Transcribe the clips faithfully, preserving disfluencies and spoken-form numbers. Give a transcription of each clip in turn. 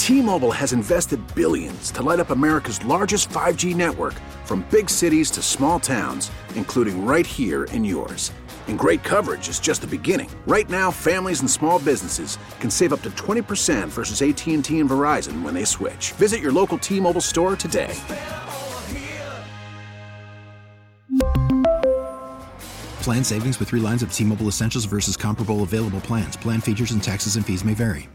T-Mobile has invested billions to light up America's largest five G network, from big cities to small towns, including right here in yours. And great coverage is just the beginning. Right now, families and small businesses can save up to twenty percent versus A T and T and Verizon when they switch. Visit your local T-Mobile store today. Plan savings with three lines of T-Mobile Essentials versus comparable available plans. Plan features and taxes and fees may vary.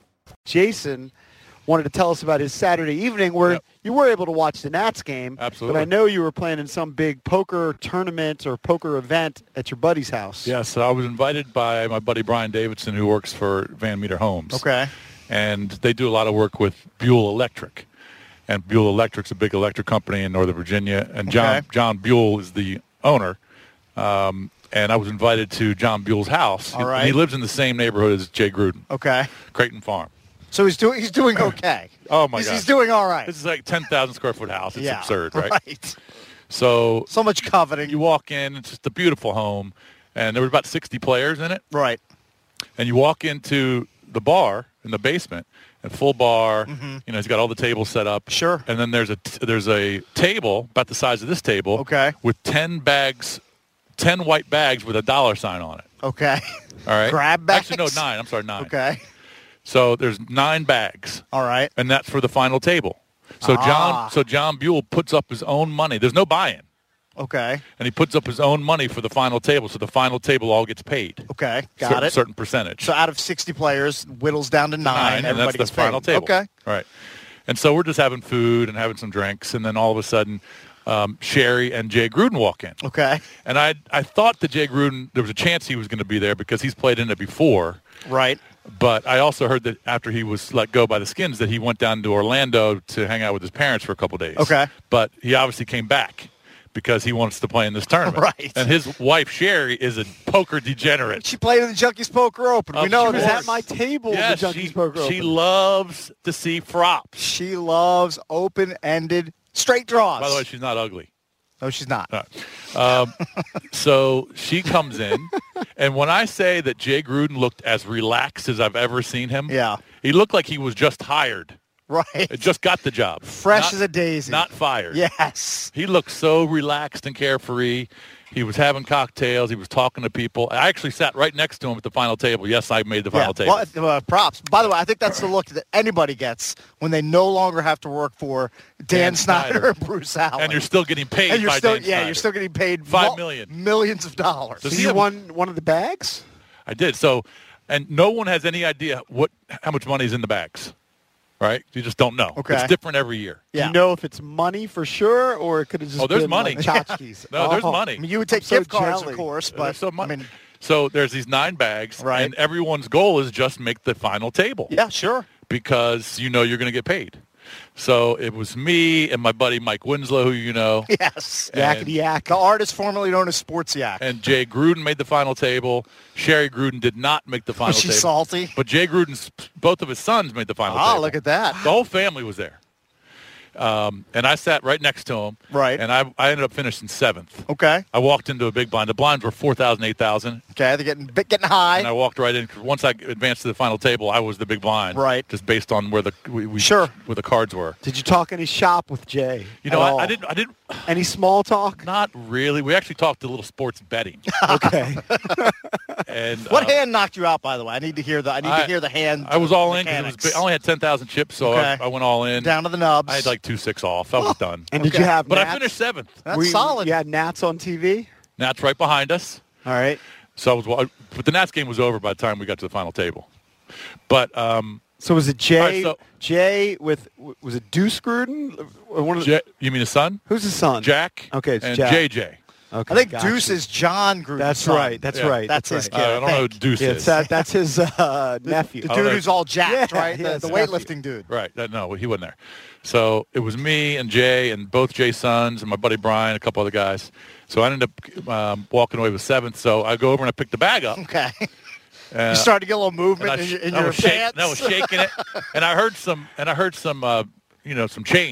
Jason wanted to tell us about his Saturday evening where yep. you were able to watch the Nats game. Absolutely. But I know you were playing in some big poker tournament or poker event at your buddy's house. Yes, I was invited by my buddy Brian Davidson, who works for Van Meter Homes. Okay. And they do a lot of work with Buell Electric. And Buell Electric's a big electric company in Northern Virginia. And John okay. John Buell is the owner. Um, and I was invited to John Buell's house. All right. He, he lives in the same neighborhood as Jay Gruden. Okay. Creighton Farm. So he's doing he's doing okay. Oh, my he's, God. He's doing all right. This is like ten thousand square foot house. It's yeah, absurd, right? right? So so much coveting. You walk in, it's just a beautiful home, and there were about sixty players in it. Right. And you walk into the bar in the basement, and full bar. Mm-hmm. You know, he's got all the tables set up. Sure. And then there's a there's a table about the size of this table. Okay. With ten bags, ten white bags with a dollar sign on it. Okay. All right. Grab bags. Actually, no, nine. I'm sorry, nine. Okay. So there's nine bags. All right. And that's for the final table. So ah. John so John Buell puts up his own money. There's no buy-in. Okay. And he puts up his own money for the final table, so the final table all gets paid. Okay, got certain, it. Certain percentage. So out of sixty players, whittles down to nine. nine and that's the gets final paid. table. Okay. Right. And so we're just having food and having some drinks, and then all of a sudden, um, Sherry and Jay Gruden walk in. Okay. And I I thought that Jay Gruden, there was a chance he was going to be there because he's played in it before. Right. But I also heard that after he was let go by the Skins that he went down to Orlando to hang out with his parents for a couple days. Okay. But he obviously came back because he wants to play in this tournament. Right. And his wife, Sherry, is a poker degenerate. She played in the Junkies Poker Open. We Of know course. she was at my table Yes, in the Junkies she, Poker Open. she loves to see props. She loves open-ended straight draws. By the way, she's not ugly. No, she's not. All right. Um, so she comes in, and when I say that Jay Gruden looked as relaxed as I've ever seen him, Yeah. he looked like he was just hired. Right. It just got the job. Fresh Not- as a daisy. Not fired. Yes. He looked so relaxed and carefree. He was having cocktails. He was talking to people. I actually sat right next to him at the final table. Yes, I made the final yeah. table. Well, uh, props. By the way, I think that's the look that anybody gets when they no longer have to work for Dan, Dan Snyder, Snyder. and Bruce Allen. And you're still getting paid And you're by still, Dan yeah, Snyder. you're still getting paid Five mul- million. millions of dollars. Does So he you have- won one of the bags? I did. So, and no one has any idea what how much money is in the bags, right? You just don't know. Okay. It's different every year. Yeah. Do you know if it's money for sure, or it could have just Oh, there's been money. like tchotchkes? No, there's Oh. money. I mean, you would take I'm so gift cards, jelly. of course, There's but so much. I mean, So there's these nine bags, Right. and everyone's goal is just make the final table. yeah, sure. Because you know you're going to get paid. So it was me and my buddy Mike Winslow, who you know. Yes. And- Yakety yak. The artist formerly known as Sports Yak. And Jay Gruden made the final table. Sherry Gruden did not make the final Was she table. salty? But Jay Gruden's, both of his sons made the final Ah, table. look at that. The whole family was there. Um, and I sat right next to him. Right. And I, I ended up finishing seventh. Okay. I walked into a big blind. The blinds were four thousand, eight thousand. Okay, they're getting getting high. And I walked right in. 'Cause once I advanced to the final table, I was the big blind. Right. Just based on where the we, we, Sure. where the cards were. Did you talk any shop with Jay? You know, at I, all? I didn't. I didn't. Any small talk? Not really. We actually talked a little sports betting. Okay. And What uh, hand knocked you out, by the way? I need to hear the. I need I- to hear the hand. I was all in because mechanics. I only had ten thousand chips, so Okay. I, I went all in. Down to the nubs. I had like two six off. I was done. And did Okay. you have But Nats? I finished seventh. That's Were you- solid. You had Nats on T V? Nats right behind us. All right. So I was, wa- but the Nats game was over by the time we got to the final table. But um, So was it Jay? All right, so- Jay with was it Deuce Gruden? Or one of the, J- you mean his son? who's his son? Jack. Okay, it's and Jack. J J. Okay, I think gotcha. Deuce is John Gruden. That's son. right. That's Yeah. right. That's, his right. kid. Uh, I don't know who Deuce Yeah, is. it's that, that's his uh, nephew. The Oh, dude that- who's all jacked, Yeah, right? yeah, the the it's weightlifting dude. Right. That, no, he wasn't there. So it was me and Jay and both Jay's sons and my buddy Brian, a couple other guys. So I ended up um, walking away with seventh. So I go over and I pick the bag up. Okay. And, You started to get a little and movement I, in, sh- your- in I your was shak- pants. and I was shaking it, and I heard some, and I heard some, uh, you know, some change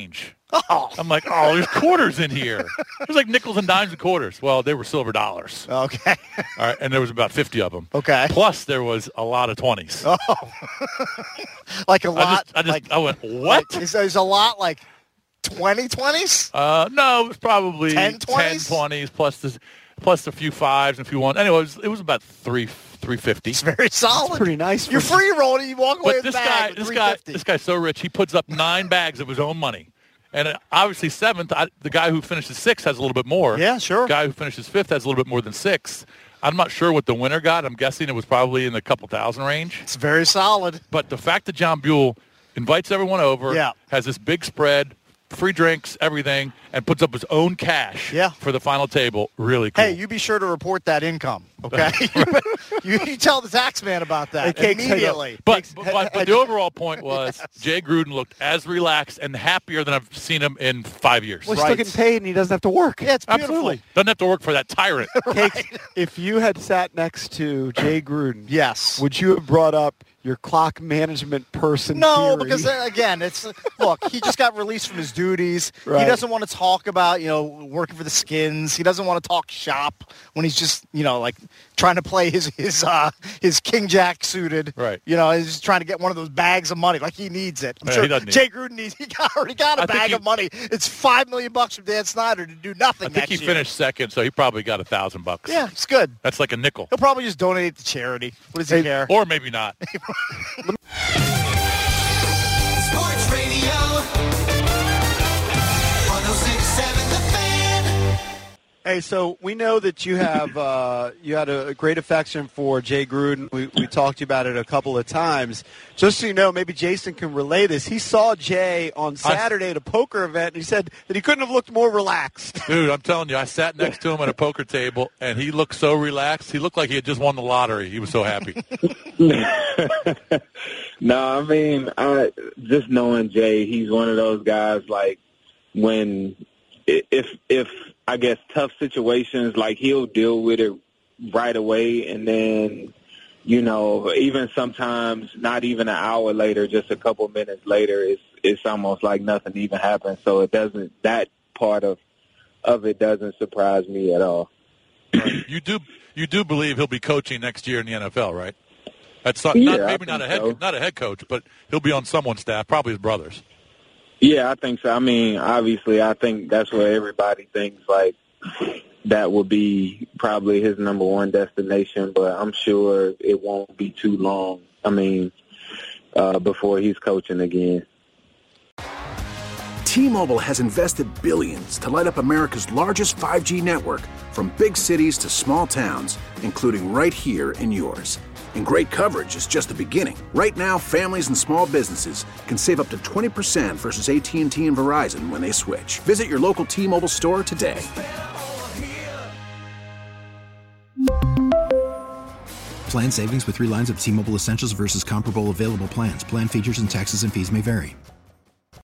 Oh. I'm like, oh, there's quarters in here. There's like nickels and dimes and quarters. Well, they were silver dollars. Okay. All right, and there was about fifty of them. Okay. Plus, there was a lot of twenties. Oh. Like a I lot. just, I just, like, I went, what? Like, is, is a lot like twenty twenties? Uh, no, it was probably ten twenties? ten twenties plus the, plus a few fives and a few ones. Anyway, it was, it was about three three fifty. It's very solid. That's pretty nice. You're for- free rolling. You walk away But with this the bag guy, with this three guy, fifty. this guy's so rich. He puts up nine bags of his own money, and uh, obviously seventh. I, the guy who finishes sixth has a little bit more. Yeah, sure. The guy who finishes fifth has a little bit more than sixth. I'm not sure what the winner got. I'm guessing it was probably in the couple thousand range. It's very solid. But the fact that John Buell invites everyone over, Yeah. has this big spread, free drinks, everything, and puts up his own cash Yeah. for the final table, really cool. Hey, you be sure to report that income, okay? you, you tell the tax man about that Hey, Cakes, immediately. But, Takes- but, but, but the overall point was Jay Gruden looked as relaxed and happier than I've seen him in five years. Well, he's Right. still getting paid, and he doesn't have to work. Yeah, it's beautiful. Absolutely. Doesn't have to work for that tyrant. Cakes, if you had sat next to Jay Gruden, Yes. would you have brought up your clock management person No, theory? because uh, again, it's look. He just got released from his duties. Right. He doesn't want to talk about you know working for the Skins. He doesn't want to talk shop when he's just you know like trying to play his his uh, his King Jack suited. Right. You know, he's just trying to get one of those bags of money. Like he needs it. I'm Yeah, sure he doesn't need Jay Gruden needs. He got, already got a I think bag he- of money. It's five million bucks from Dan Snyder to do nothing I think next he year. finished second, so he probably got a thousand bucks. Yeah, it's good. That's like a nickel. He'll probably just donate it to charity. What does he Hey, care? Or maybe not. Sports Radio one oh six point seven The Fan. Hey, so we know that you have uh, you had a great affection for Jay Gruden. We, we talked to you about it a couple of times. Just so you know, maybe Jason can relay this. He saw Jay on Saturday at a poker event, and he said that he couldn't have looked more relaxed. Dude, I'm telling you, I sat next to him at a poker table, and he looked so relaxed. He looked like he had just won the lottery. He was so happy. No, I mean, I just knowing Jay, he's one of those guys like when if if I guess tough situations, like he'll deal with it right away, and then you know, even sometimes not even an hour later, just a couple minutes later, it's it's almost like nothing even happened. So it doesn't that part of of it doesn't surprise me at all. Right. You do you do believe he'll be coaching next year in the N F L, right? That's not, Yeah, not I maybe not a think head so. not a head coach, but he'll be on someone's staff, probably his brothers. Yeah, I think so. I mean, obviously, I think that's where everybody thinks, like, that would be probably his number one destination, but I'm sure it won't be too long, I mean, uh, before he's coaching again. T-Mobile has invested billions to light up America's largest five G network, from big cities to small towns, including right here in yours. And great coverage is just the beginning. Right now, families and small businesses can save up to twenty percent versus A T and T and Verizon when they switch. Visit your local T-Mobile store today. Plan savings with three lines of T-Mobile Essentials versus comparable available plans. Plan features and taxes and fees may vary.